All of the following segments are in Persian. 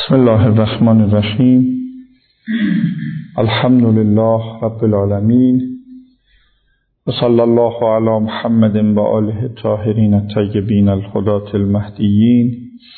بسم الله الرحمن الرحیم. الحمد لله رب العالمین و صلی الله علی محمد و آله الطاهرین الطیبین الهداة المهدیین.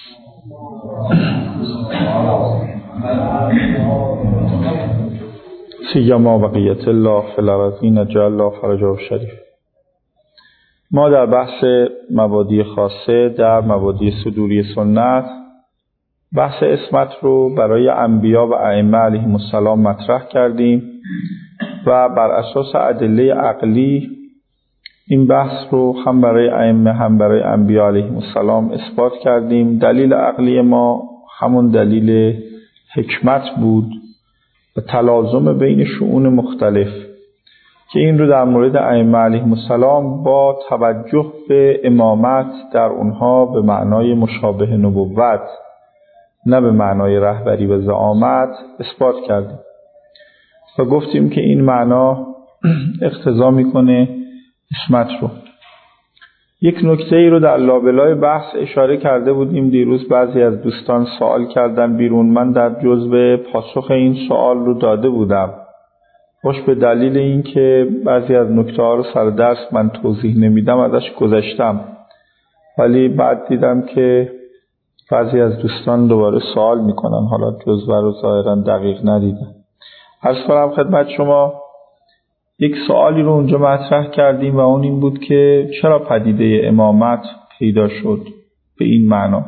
سیما بقیت الله فی الارضین جعل الله فرجه شریف. ما در بحث مبادی خاصه در مبادی صدوری سنت بحث اسمت رو برای انبیا و ائمه علیهم السلام مطرح کردیم و بر اساس ادله عقلی این بحث رو هم برای ائمه هم برای انبیا علیهم السلام اثبات کردیم. دلیل عقلی ما همون دلیل حکمت بود و تلازم بین شؤون مختلف که این رو در مورد ائمه علیهم السلام با توجه به امامت در اونها به معنای مشابه نبوت نه به معنای رهبری و زعامت اثبات کردیم و گفتیم که این معنا اقتضا میکنه اسمت رو. یک نکته ای رو در لابلای بحث اشاره کرده بودیم دیروز. بعضی از دوستان سوال کردن بیرون، من در جزء پاسخ این سوال رو داده بودم، خوش به دلیل این که بعضی از نکته ها رو سر درس من توضیح نمیدم ازش گذشتم، ولی بعد دیدم که بعضی از دوستان دوباره سوال میکنن، حالا جزوه رو ظاهرا دقیق ندیدن. عرض کنم خدمت شما یک سوالی رو اونجا مطرح کردیم و اون این بود که چرا پدیده امامت پیدا شد به این معنا.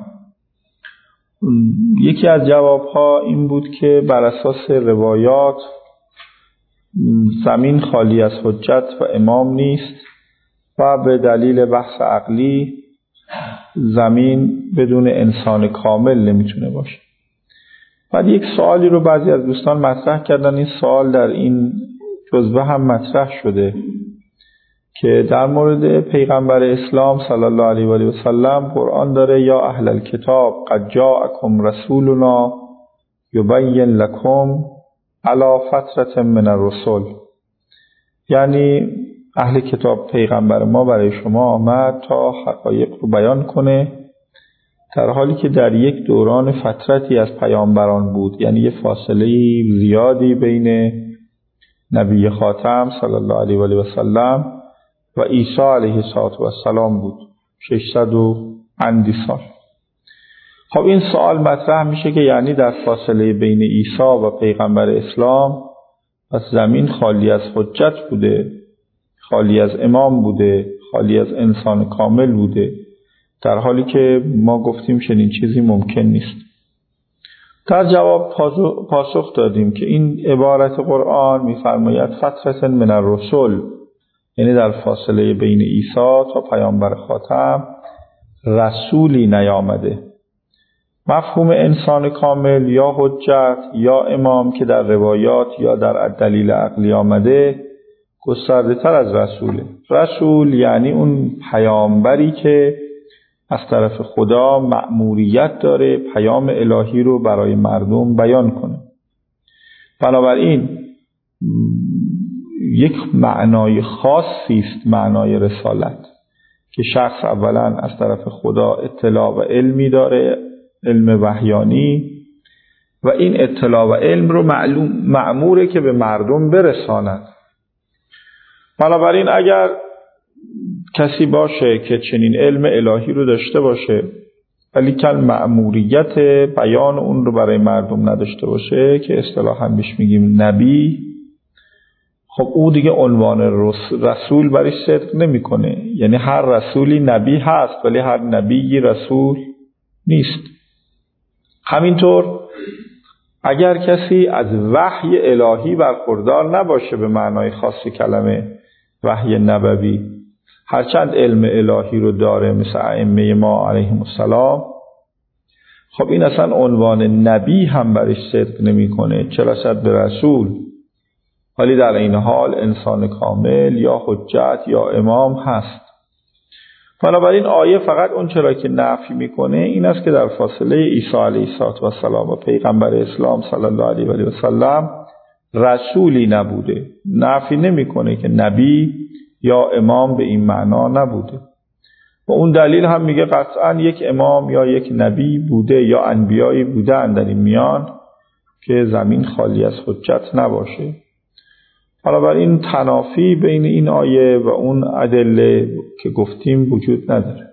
یکی از جوابها این بود که بر اساس روایات زمین خالی از حجت و امام نیست و به دلیل بحث عقلی زمین بدون انسان کامل نمیتونه باشه. بعد یک سوالی رو بعضی از دوستان مطرح کردن، این سوال در این جزوه هم مطرح شده که در مورد پیغمبر اسلام صلی الله علیه و آله و سلم قرآن داره یا اهل الکتاب قد جاءکم رسولنا یبین لکم علی فترة من الرسل، یعنی اهل کتاب پیغمبر ما برای شما آمد تا حقایق رو بیان کنه در حالی که در یک دوران فترتی از پیامبران بود، یعنی یه فاصله زیادی بین نبی خاتم صلی الله علیه و آله و سلم و عیسی علیه السلام بود، 600 و اندی سال. خب این سوال مطرح میشه که یعنی در فاصله بین عیسی و پیغمبر اسلام پس زمین خالی از حجت بوده، خالی از امام بوده، خالی از انسان کامل بوده، در حالی که ما گفتیم چنین چیزی ممکن نیست. در جواب پاسخ دادیم که این عبارت قرآن می‌فرماید فترة من الرسل، یعنی در فاصله بین عیسی تا پیامبر خاتم رسولی نیامده. مفهوم انسان کامل یا حجت یا امام که در روایات یا در دلیل عقلی آمده گسترده تر از رسوله. رسول یعنی اون پیامبری که از طرف خدا مأموریت داره پیام الهی رو برای مردم بیان کنه. بنابراین یک معنای خاصی است معنای رسالت که شخص اولا از طرف خدا اطلاع و علمی داره، علم وحیانی، و این اطلاع و علم رو مأموره که به مردم برساند. بنابراین اگر کسی باشه که چنین علم الهی رو داشته باشه ولی کل مأموریت بیان اون رو برای مردم نداشته باشه که اصطلاحاً بهش میگیم نبی، خب او دیگه عنوان رسول برای صدق نمیکنه. یعنی هر رسولی نبی هست ولی هر نبی رسول نیست. همینطور اگر کسی از وحی الهی برخوردار نباشه به معنای خاص کلمه وحی نبوی، هرچند علم الهی رو داره مثل ائمه ما علیهم السلام، خب این اصلا عنوان نبی هم برش صدق نمیکنه، چه رسد به رسول، ولی در این حال انسان کامل یا حجت یا امام هست. بنابراین آیه فقط اون چرا که نفی میکنه این است که در فاصله عیسی علیه السلام و پیغمبر اسلام صلی الله علیه و آله و سلم رسولی نبوده. نفی نمیکنه که نبی یا امام به این معنا نبوده. و اون دلیل هم میگه قطعا یک امام یا یک نبی بوده یا انبیایی بودن در این میان که زمین خالی از حجت نباشه. حالا برای این تنافی بین این آیه و اون ادله که گفتیم وجود نداره.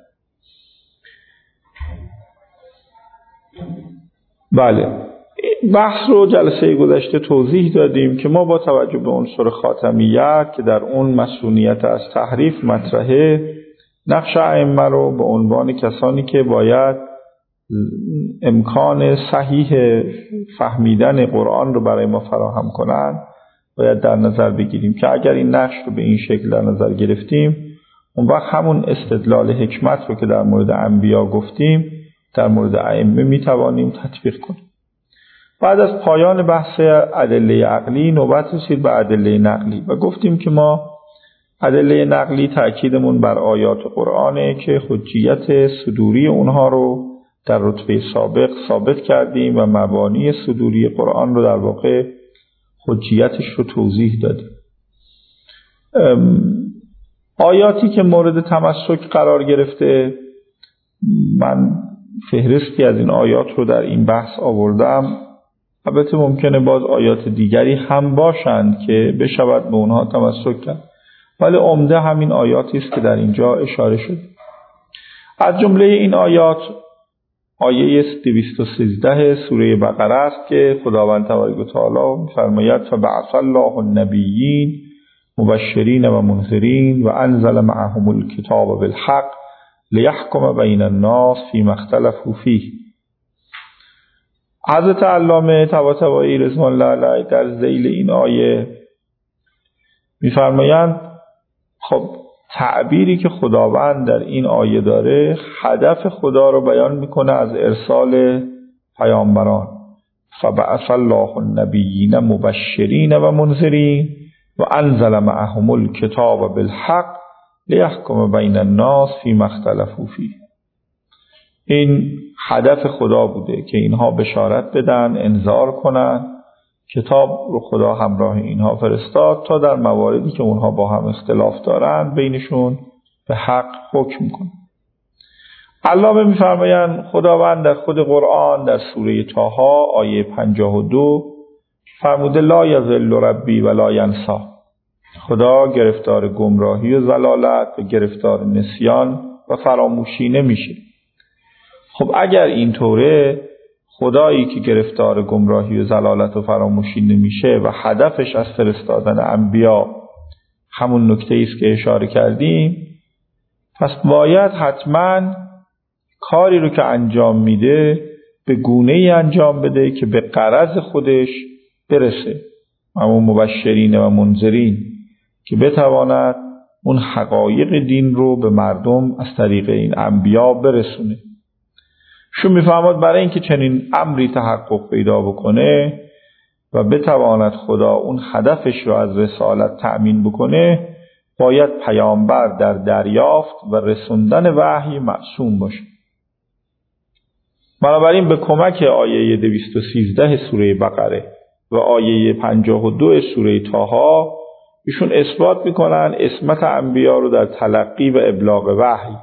بله، بحث رو جلسه گذشته توضیح دادیم که ما با توجه به عنصر خاتمیت که در اون مسئولیت از تحریف مطرحه، نقش ائمه رو به عنوان کسانی که باید امکان صحیح فهمیدن قرآن رو برای ما فراهم کنند باید در نظر بگیریم که اگر این نقش رو به این شکل در نظر گرفتیم، اون وقت همون استدلال حکمت رو که در مورد انبیا گفتیم در مورد ائمه میتوانیم تطبیق کنیم. بعد از پایان بحث ادله عقلی نوبت رسید به ادله نقلی و گفتیم که ما ادله نقلی تأکیدمون بر آیات قرآنه که حجیت صدوری اونها رو در رتبه سابق ثابت کردیم و مبانی صدوری قرآن رو در واقع حجیتش رو توضیح دادیم. آیاتی که مورد تمسک قرار گرفته، من فهرستی از این آیات رو در این بحث آوردم. البته ممکنه باز آیات دیگری هم باشند که بشود به اونها تمسک کرد، ولی عمده همین آیاتی است که در اینجا اشاره شد. از جمله این آیات آیه 213 سوره بقره است که خداوند تبارک و تعالی می‌فرماید فبعث الله النبیین مبشرین و منذرین و انزل معهم الکتاب بالحق لیحکم بین الناس فیما اختلفوا فیه. حضرت علامه طباطبایی رضوان الله علیه در ذیل این آیه می‌فرمایند خب تعبیری که خداوند در این آیه داره هدف خدا رو بیان میکنه از ارسال پیامبران. فبعث الله النبیین مبشرین و منذرین و انزل معهم الکتاب بالحق لیحکم بین الناس فیما اختلفوا فیه. این هدف خدا بوده که اینها بشارت بدن، انذار کنن. کتاب رو خدا همراه اینها فرستاد تا در مواردی که اونها با هم اختلاف دارن بینشون به حق حکم کنه. علامه می‌فرمایند خداوند در خود قرآن در سوره طه آیه 52 فرموده لا یضل ربی ولا ینسی. خدا گرفتار گمراهی و ضلالت و گرفتار نسیان و فراموشی نمیشه. خب اگر اینطوره، خدایی که گرفتار گمراهی و ضلالت و فراموشی نمیشه و هدفش از فرستادن انبیا همون نکته است که اشاره کردیم، پس باید حتما کاری رو که انجام میده به گونه‌ای انجام بده که به غرض خودش برسه، همون مبشرین و منذرین، که بتواند اون حقایق دین رو به مردم از طریق این انبیا برسونه. شو میفهمد برای اینکه چنین امری تحقق پیدا بکنه و بتواند خدا اون هدفش رو از رسالت تأمین بکنه، باید پیامبر در دریافت و رسوندن وحی معصوم باشه. بنابراین به کمک آیه 213 سوره بقره و آیه 52 سوره طه ایشون اثبات میکنن عصمت انبیا رو در تلقی و ابلاغ وحی.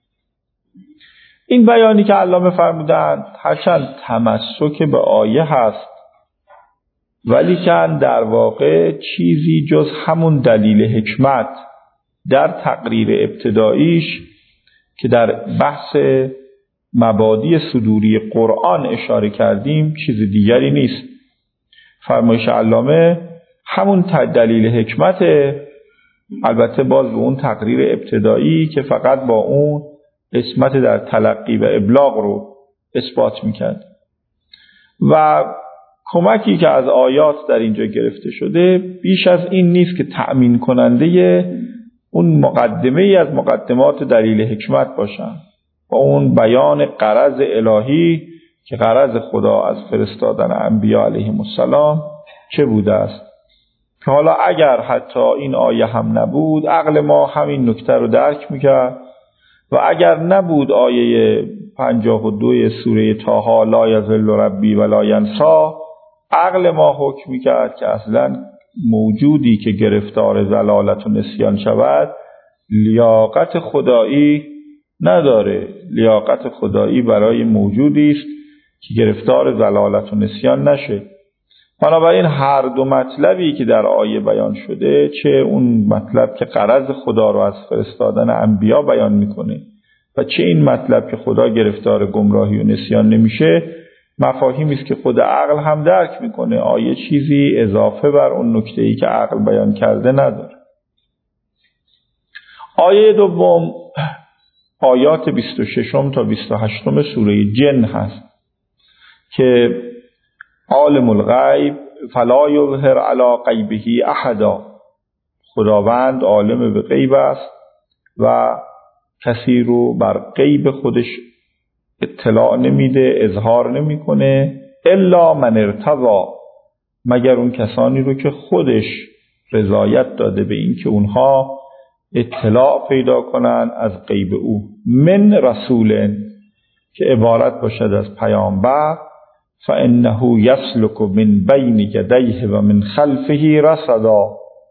این بیانی که علامه فرمودند هرچند تمسک به آیه هست، ولی که در واقع چیزی جز همون دلیل حکمت در تقریر ابتداییش که در بحث مبادی صدوری قرآن اشاره کردیم چیز دیگری نیست. فرمایش علامه همون دلیل حکمت، البته باز به اون تقریر ابتدایی که فقط با اون عصمت در تلقی و ابلاغ رو اثبات میکرد. و کمکی که از آیات در اینجا گرفته شده بیش از این نیست که تأمین کننده اون مقدمه ای از مقدمات دلیل حکمت باشن و اون بیان غرض الهی که غرض خدا از فرستادن انبیا علیهم السلام چه بوده است، که حالا اگر حتی این آیه هم نبود عقل ما همین نکته رو درک میکرد و اگر نبود آیه 52 سوره طه لا یضل ربی ولا ینسی، عقل ما حکم میکرد که اصلا موجودی که گرفتار ضلالت و نسیان شود لیاقت خدایی نداره. لیاقت خدایی برای موجودی است که گرفتار ضلالت و نسیان نشه. بنابراین هر دو مطلبی که در آیه بیان شده، چه اون مطلب که غرض خدا رو از فرستادن انبیا بیان میکنه و چه این مطلب که خدا گرفتار گمراهی و نسیان نمیشه، مفاهیمی است که خود عقل هم درک میکنه. آیه چیزی اضافه بر اون نکته‌ای که عقل بیان کرده نداره. آیه دوم آیات 26 تا 28 سوره جن هست که عالم الغیب فلا یظهر علی غیبه احدا، خداوند عالم به غیب است و کسی رو بر غیب خودش اطلاع نمیده، اظهار نمیکنه، الا من ارتضی، مگر اون کسانی رو که خودش رضایت داده به این که اونها اطلاع پیدا کنن از غیب او، من رسول، که عبارت باشد از پیامبر، فانه یسلک من بین یدیه و من خلفه رصدا،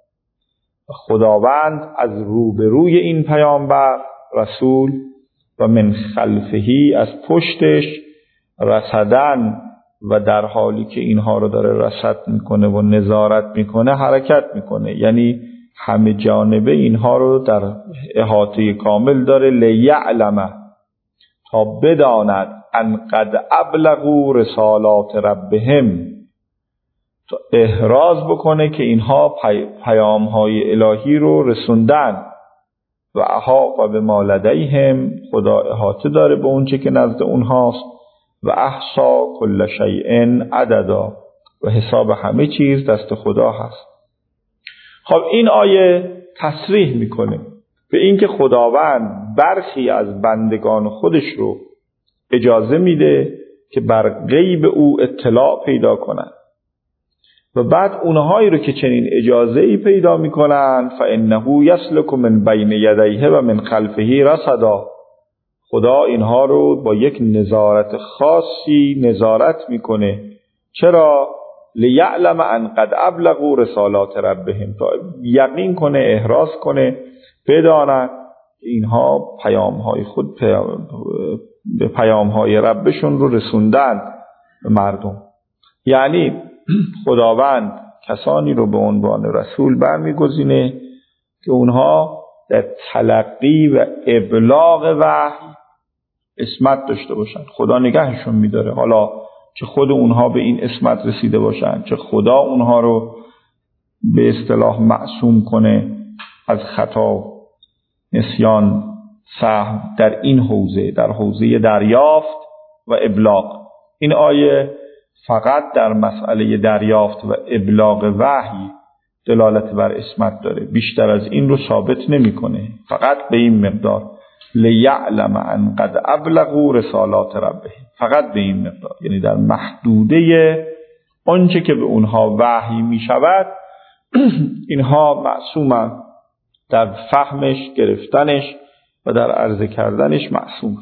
خداوند از روبروی این پیامبر رسول و من خلفه از پشتش رصدن، و در حالی که اینها رو داره رصد میکنه و نظارت میکنه حرکت میکنه، یعنی همه جانبه اینها رو در احاطه کامل داره. لیعلم، تا بداند، ان قد ابلغوا رسالات ربهم، تا احراز بکنه که اینها پیام‌های الهی رو رسوندن. و احاط بما لدیهم، خدا احاطه داره به اون چه که نزد اونهاست. و احصا کل شیء عددا، و حساب همه چیز دست خدا هست. خب این آیه تصریح میکنه به این که خداوند برخی از بندگان خودش رو اجازه میده که بر غیب او اطلاع پیدا کنن، و بعد اونهایی رو که چنین اجازه‌ای پیدا میکنن فانه یسلک من بین یدیه و من خلفه رصدا، خدا اینها رو با یک نظارت خاصی نظارت میکنه. چرا؟ لیعلم ان قد ابلغوا رسالات ربهم، تا یقین کنه، احراز کنه، بداند اینها پیام‌های خود به پیام‌های ربشون رو رسوندن به مردم. یعنی خداوند کسانی رو به عنوان رسول برمیگزینه که اونها در تلقی و ابلاغ وحی عصمت داشته باشن. خدا نگهشون میداره، حالا چه خود اونها به این عصمت رسیده باشن، چه خدا اونها رو به اصطلاح معصوم کنه از خطا، نسیان، سهو در این حوزه، در حوزه دریافت و ابلاغ. این آیه فقط در مسئله دریافت و ابلاغ وحی دلالت بر عصمت داره، بیشتر از این رو ثابت نمیکنه، فقط به این مقدار. لیعلم ان قد ابلغوا رسالات ربهم، فقط به این مقدار، یعنی در محدوده آنچه که به اونها وحی می شود اینها معصومن، در فهمش، گرفتنش و در عرضه کردنش معصومن.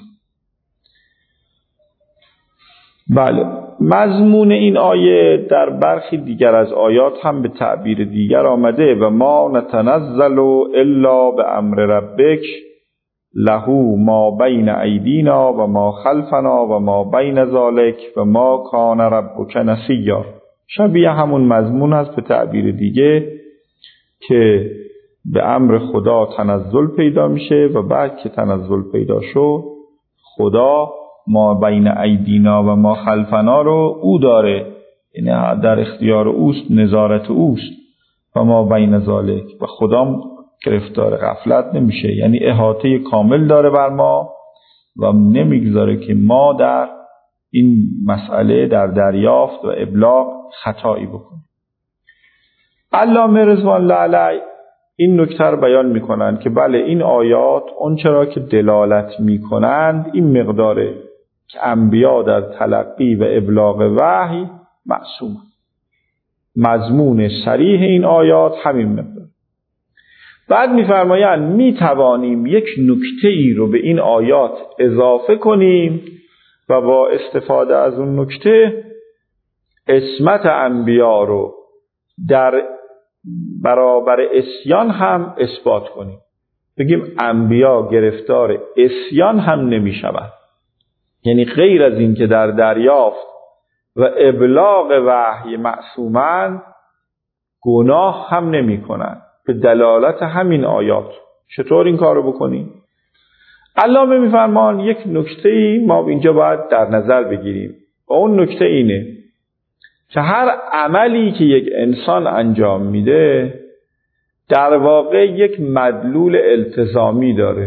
بله، مضمون این آیه در برخی دیگر از آیات هم به تعبیر دیگر آمده: و ما نتنزل الا بامر ربک له ما بین ایدینا و ما خلفنا و ما بین ذلک و ما کان ربک نسیا. شبیه همون مضمون است به تعبیر دیگه که به امر خدا تنزل پیدا میشه و بعد که تنزل پیدا شد خدا ما بین ایدینا و ما خلفنا رو او داره، یعنی در اختیار اوست، نظارت اوست. و ما بین ذلک، و خدا گرفتار غفلت نمیشه، یعنی احاطه کامل داره بر ما و نمیگذاره که ما در این مسئله در دریافت و ابلاغ خطایی بکنیم. علامه رضوان الله علیه این نکته رو بیان میکنند که بله، این آیات اون چرا که دلالت میکنند این مقداره که انبیا در تلقی و ابلاغ وحی معصوم. مضمون صریح این آیات همین مقدار. بعد میفرمایند میتوانیم یک نکته ای رو به این آیات اضافه کنیم و با استفاده از اون نکته عصمت انبیا رو در برابر عصیان هم اثبات کنیم. بگیم انبیا گرفتار عصیان هم نمیشوند. یعنی غیر از این که در دریافت و ابلاغ وحی معصومند، گناه هم نمی کنند به دلالت همین آیات. چطور این کارو بکنیم؟ علامه میفرمان یک نکته‌ای ما اینجا باید در نظر بگیریم و اون نکته اینه که هر عملی که یک انسان انجام میده در واقع یک مدلول التزامی داره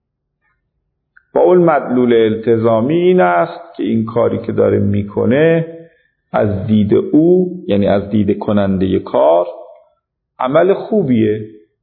و اون مدلول التزامی این است که این کاری که داره میکنه از دید او، یعنی از دید کننده کار، عمل خوبیه.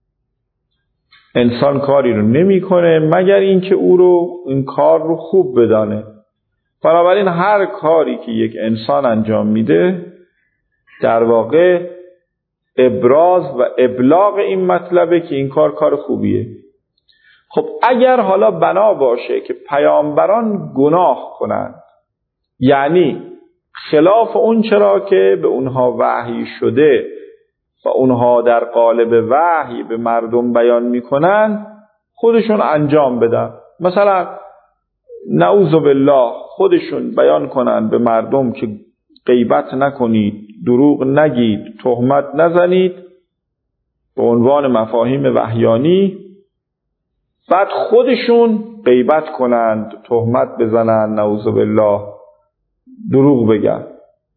انسان کاری رو نمیکنه مگر اینکه او رو این کار رو خوب بدانه. بنابراین هر کاری که یک انسان انجام میده در واقع ابراز و ابلاغ این مطلبه که این کار خوبیه. خب اگر حالا بنا باشه که پیامبران گناه کنند، یعنی خلاف اون چرا که به اونها وحی شده و اونها در قالب وحی به مردم بیان میکنن خودشون انجام بدن، مثلا نعوذ بالله خودشون بیان کنن به مردم که غیبت نکنید، دروغ نگید، تهمت نزنید به عنوان مفاهیم وحیانی، بعد خودشون غیبت کنند، تهمت بزنند، نعوذ بالله دروغ بگن.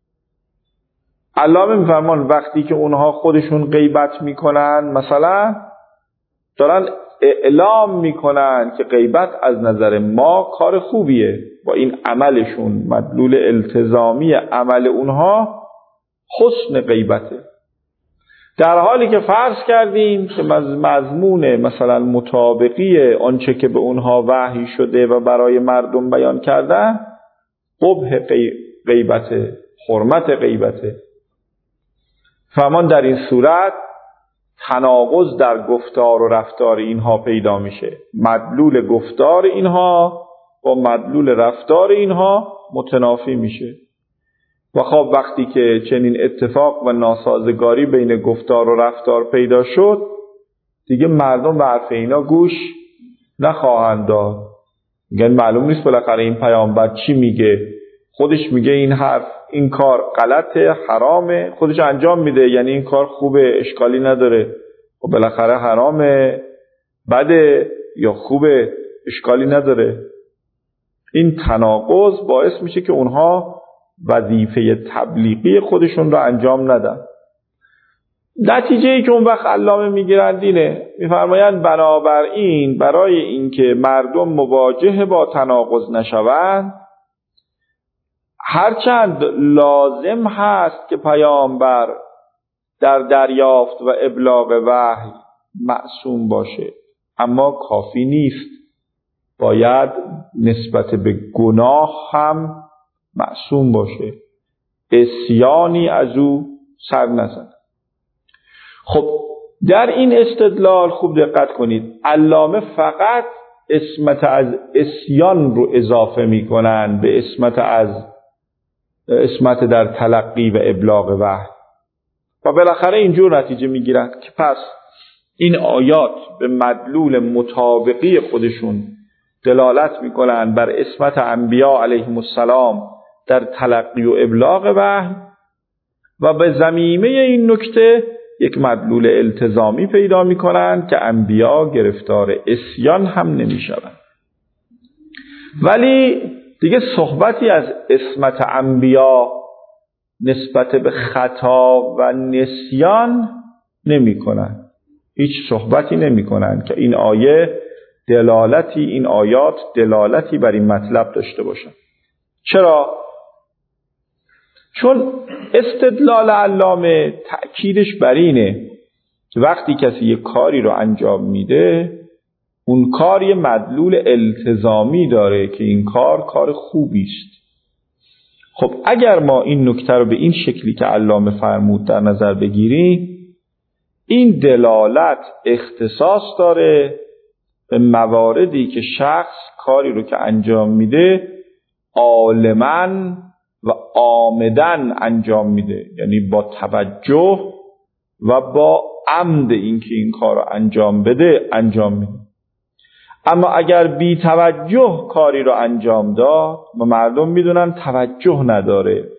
علامه میفرمان وقتی که اونها خودشون غیبت میکنن، مثلا دارن اعلام میکنن که غیبت از نظر ما کار خوبیه و این عملشون مدلول التزامی عمل اونها حسن غیبته، در حالی که فرض کردیم که مضمون مثلا مطابقی آنچه که به اونها وحی شده و برای مردم بیان کردن قبح غیبته، حرمت غیبته. فرمان در این صورت تناقض در گفتار و رفتار اینها پیدا میشه، مدلول گفتار اینها با مدلول رفتار اینها متنافی میشه و خب وقتی که چنین اتفاق و ناسازگاری بین گفتار و رفتار پیدا شد دیگه مردم به حرف اینا گوش نخواهند داد. میگن معلوم نیست بالاخره این پیامبر چی میگه، خودش میگه این حرف، این کار غلطه، حرامه، خودش انجام میده، یعنی این کار خوبه، اشکالی نداره. و بالاخره حرامه، بده یا خوبه، اشکالی نداره. این تناقض باعث میشه که اونها وظیفه تبلیغی خودشون رو انجام ندن. نتیجه ای که اون وقت علامه میگیرند اینه، میفرمایند بنابراین برای اینکه مردم مواجه با تناقض نشوند، هرچند لازم هست که پیامبر در دریافت و ابلاغ وحی معصوم باشه، اما کافی نیست، باید نسبت به گناه هم معصوم باشه، عصیانی از او سر نزنه. خب در این استدلال خوب دقت کنید، علامه فقط عصمت از عصیان رو اضافه میکنن به عصمت در تلقی و ابلاغ وحی و بالاخره اینجور نتیجه میگیرن که پس این آیات به مدلول مطابقی خودشون دلالت میکنن بر عصمت انبیا علیهم السلام در تلقی و ابلاغ وحی و به ضمیمه این نکته یک مدلول التزامی پیدا میکنن که انبیا گرفتار عصیان هم نمیشوند. ولی دیگه صحبتی از عصمت انبیا نسبت به خطا و نسیان نمی کنن. هیچ صحبتی نمی کنن که این آیات دلالتی بر این مطلب داشته باشن. چرا؟ چون استدلال علامه تأکیدش بر اینه که وقتی کسی یک کاری رو انجام میده اون کار یه مدلول التزامی داره که این کار خوبی است. خب اگر ما این نکته رو به این شکلی که علامه فرمود در نظر بگیریم، این دلالت اختصاص داره به مواردی که شخص کاری رو که انجام میده عالماً و عامداً انجام میده، یعنی با توجه و با عمد اینکه این کار رو انجام بده انجام میده. اما اگر بی توجه کاری رو انجام داد و مردم میدونن توجه نداره،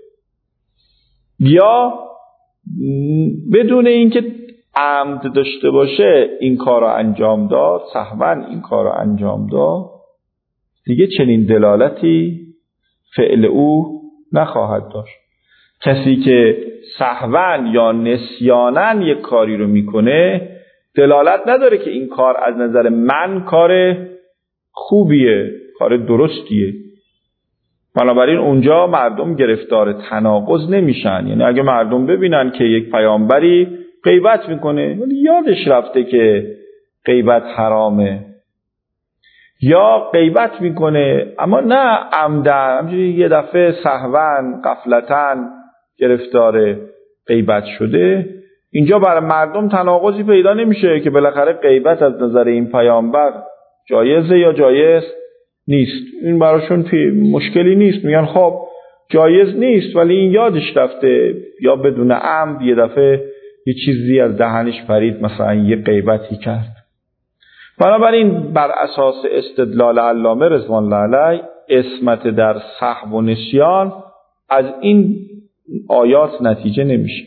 یا بدون اینکه عمد داشته باشه این کار رو انجام داد، سهواً این کار رو انجام داد، دیگه چنین دلالتی فعل او نخواهد داشت. کسی که سهواً یا نسیاناً یک کاری رو میکنه دلالت نداره که این کار از نظر من کار خوبیه، کار درستیه. بنابراین اونجا مردم گرفتار تناقض نمیشن. یعنی اگه مردم ببینن که یک پیامبری غیبت میکنه ولی یادش رفته که غیبت حرامه، یا غیبت میکنه اما نه عمدن، همجوری یه دفعه سهواً غفلتاً گرفتار غیبت شده، اینجا برای مردم تناقضی پیدا نمیشه که بالاخره غیبت از نظر این پیامبر جایزه یا جایز نیست. این براشون مشکلی نیست، میگن خب جایز نیست ولی این یادش رفته یا بدون عمد یه دفعه یه چیزی از دهنش پرید، مثلا یه غیبتی کرد. بنابراین بر اساس استدلال علامه رضوان الله علیه عصمت در سهو و نسیان از این آیات نتیجه نمیشه.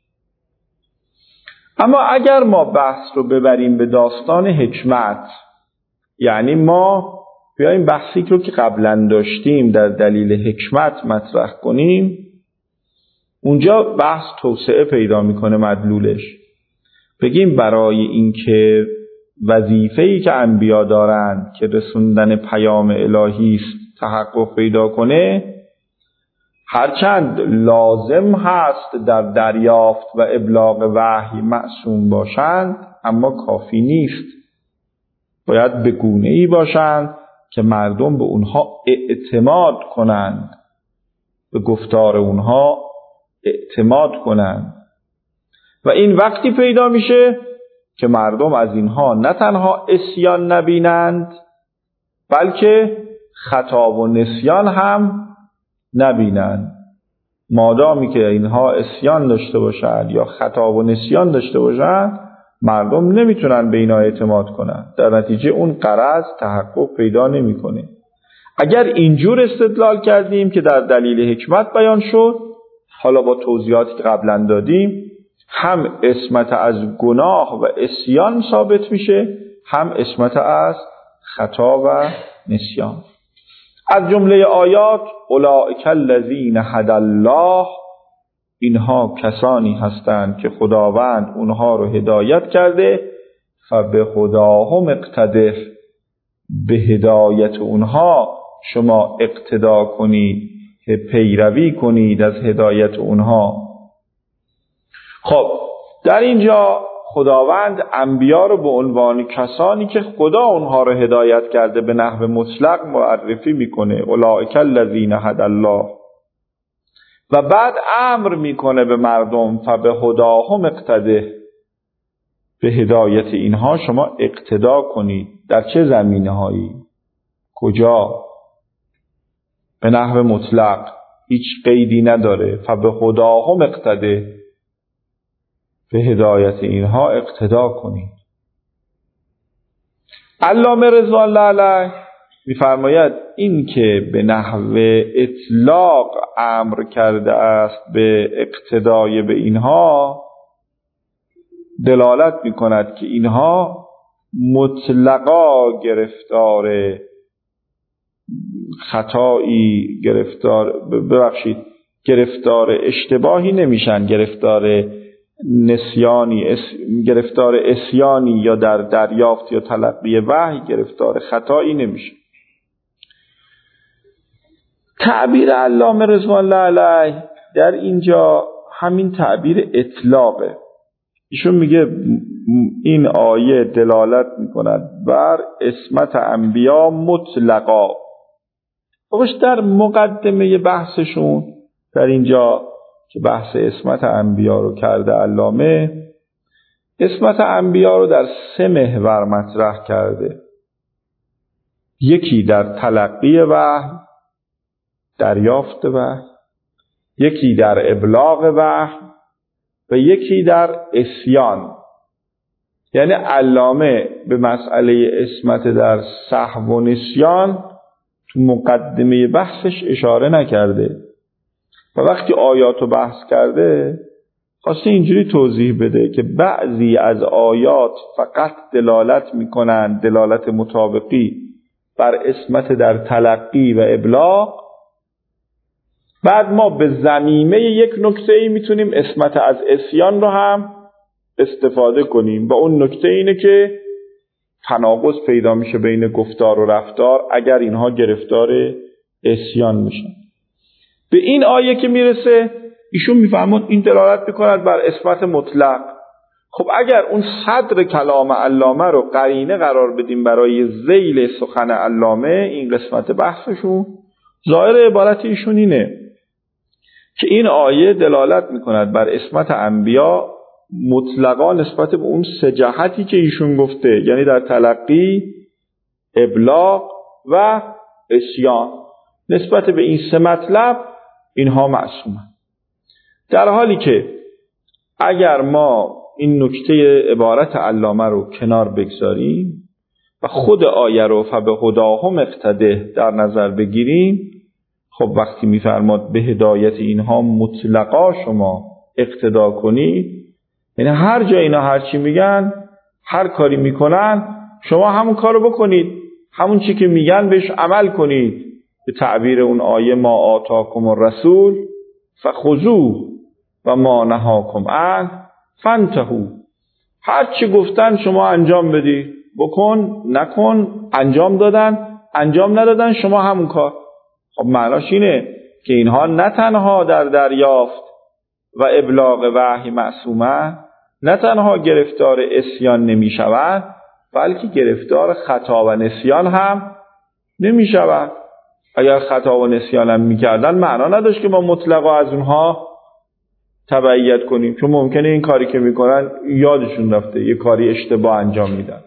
اما اگر ما بحث رو ببریم به داستان حکمت، یعنی ما بیاییم بحثی رو که قبلا داشتیم در دلیل حکمت مطرح کنیم، اونجا بحث توسعه پیدا میکنه مدلولش. بگیم برای اینکه وظیفه‌ای که انبیا دارند که رسوندن پیام الهی است تحقق پیدا کنه، هرچند لازم هست در دریافت و ابلاغ وحی معصوم باشند اما کافی نیست. باید به گونه‌ای باشند که مردم به اونها اعتماد کنند، به گفتار اونها اعتماد کنند. و این وقتی پیدا میشه که مردم از اینها نه تنها عصیان نبینند بلکه خطا و نسیان هم نبینند. مادامی که اینها عصیان داشته باشند یا خطا و نسیان داشته باشند، مردم نمیتونن به اینا اعتماد کنن، در نتیجه اون غرض تحقق پیدا نمیکنه. اگر اینجور استدلال کردیم که در دلیل حکمت بیان شد، حالا با توضیحاتی که قبلا دادیم هم عصمت از گناه و عصیان ثابت میشه، هم عصمت از خطا و نسیان. از جمله آیات اولئک الذین هدی الله، اینها کسانی هستند که خداوند اونها رو هدایت کرده، فبهداهم اقتده، به هدایت اونها شما اقتدا کنید، پیروی کنید از هدایت اونها. خب در اینجا خداوند انبیا رو به عنوان کسانی که خدا اونها رو هدایت کرده به نحو مطلق معرفی میکنه، اولئک الذین هدی الله، و بعد امر میکنه به مردم فبهداهم اقتده، به هدایت اینها شما اقتدا کنید. در چه زمینه‌هایی؟ کجا؟ به نحو مطلق، هیچ قیدی نداره. فبهداهم اقتده، به هدایت اینها اقتدا کنید. علامه رضوان الله علیه می‌فرماید این که به نحو اطلاق امر کرده است به اقتدای به اینها، دلالت می‌کند که اینها مطلقا گرفتار خطایی، گرفتار اشتباهی نمیشن، گرفتار نسیانی، گرفتار عصیانی یا در دریافت یا تلقی وحی گرفتار خطایی نمیشه. تعبیر علامه رضوان الله علیه در اینجا همین تعبیر اطلاقه. ایشون میگه این آیه دلالت میکند بر عصمت انبیا مطلقا. خودش در مقدمه بحثشون در اینجا که بحث عصمت انبیا رو کرده علامه، عصمت انبیا رو در 3 محور مطرح کرده. یکی در تلقی وحی، دریافت وحی، یکی در ابلاغ وحی و یکی در عصیان، یعنی علامه به مسئله عصمت در سهو و نسیان تو مقدمه بحثش اشاره نکرده و وقتی آیاتو بحث کرده خواسته اینجوری توضیح بده که بعضی از آیات فقط دلالت میکنن دلالت مطابقی بر عصمت در تلقی و ابلاغ. بعد ما به ضمیمه یک نکته‌ای میتونیم عصمت از عصیان رو هم استفاده کنیم و اون نکته اینه که تناقض پیدا میشه بین گفتار و رفتار اگر اینها گرفتار عصیان میشن. به این آیه که میرسه ایشون میفهمون این دلالت میکند بر عصمت مطلق. خب اگر اون صدر کلام علامه رو قرینه قرار بدیم برای ذیل سخن علامه، این قسمت بحثشون ظاهر عبارت ایشون اینه که این آیه دلالت میکند بر عصمت انبیا مطلقا نسبت به اون سه جهتی که ایشون گفته، یعنی در تلقی، ابلاغ و عصیان. نسبت به این سه مطلب اینها معصومن. در حالی که اگر ما این نکته عبارت علامه رو کنار بگذاریم و خود آیه رو فبهداهم اقتده در نظر بگیریم، خب وقتی میفرماد به هدایت اینها مطلقا شما اقتدا کنید، یعنی هر جا اینا هر چی میگن، هر کاری میکنن، شما همون کارو بکنید، همون چی که میگن بهش عمل کنید. به تعبیر اون آیه ما آتاکم الرسول فخذوه و ما نهاکم عنه فانتهوا. هر چی گفتن شما انجام بدید، بکن نکن، انجام ندادن شما همون کار. خب معناش اینه که اینها نه تنها در دریافت و ابلاغ وحی معصومن، نه تنها گرفتار عصیان نمیشوند، بلکه گرفتار خطا و نسیان هم نمیشوند. اگر خطا و نسیان هم میکردن معنا نداشت که ما مطلقا از اونها تبعیت کنیم، چون ممکنه این کاری که میکنن یادشون رفته یه کاری اشتباه انجام میدن،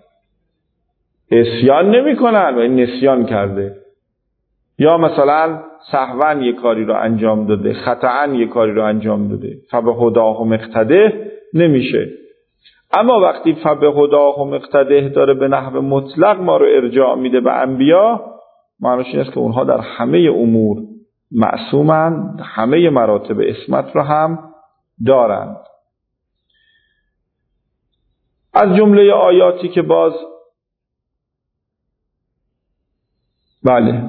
عصیان نمیکنن و این نسیان کرده، یا مثلا سهوا یه کاری رو انجام داده، خطأ یه کاری رو انجام داده، فبهداهم اقتده نمیشه. اما وقتی فبهداهم اقتده داره به نحو مطلق ما رو ارجاع میده به انبیا، معنیش این است که اونها در همه امور معصومند، همه مراتب عصمت رو هم دارند. از جمله آیاتی که باز بله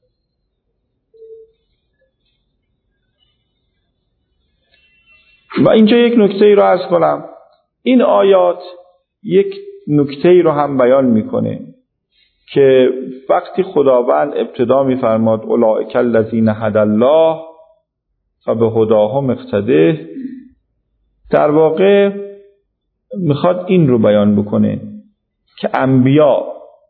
و اینجا یک نکته ای رو عرض کنم. این آیات یک نکته ای رو هم بیان میکنه که وقتی خداوند ابتدا میفرماد اولئک الذین هدی الله فبهداهم اقتده، در واقع میخواد این رو بیان بکنه که انبیا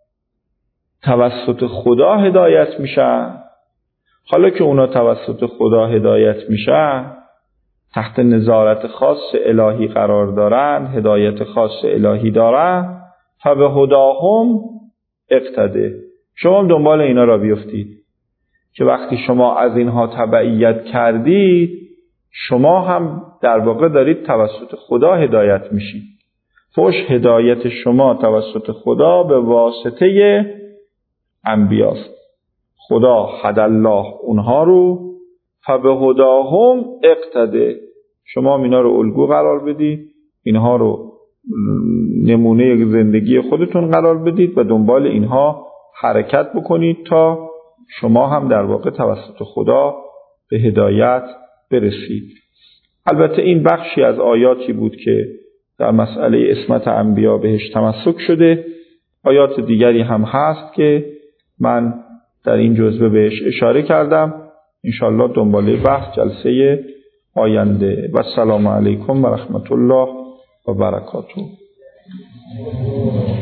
توسط خدا هدایت میشن. حالا که اونا توسط خدا هدایت میشن، تحت نظارت خاص الهی قرار دارن، هدایت خاص الهی دارن، فبهداهم اقتده. شما هم دنبال اینا را بیفتید که وقتی شما از اینها تبعیت کردید، شما هم در واقع دارید توسط خدا هدایت میشید. فوش هدایت شما توسط خدا به واسطه انبیاست. خدا هدی الله اونها رو، فبهداهم اقتده. شما اینا رو الگو قرار بدید، اینها رو نمونه زندگی خودتون قرار بدید و دنبال اینها حرکت بکنید تا شما هم در واقع توسط خدا به هدایت برسید. البته این بخشی از آیاتی بود که در مسئله عصمت انبیا بهش تمسک شده. آیات دیگری هم هست که من در این جزوه بهش اشاره کردم. انشاءالله دنباله بحث جلسه آینده. و السلام علیکم و رحمت الله و برکاته.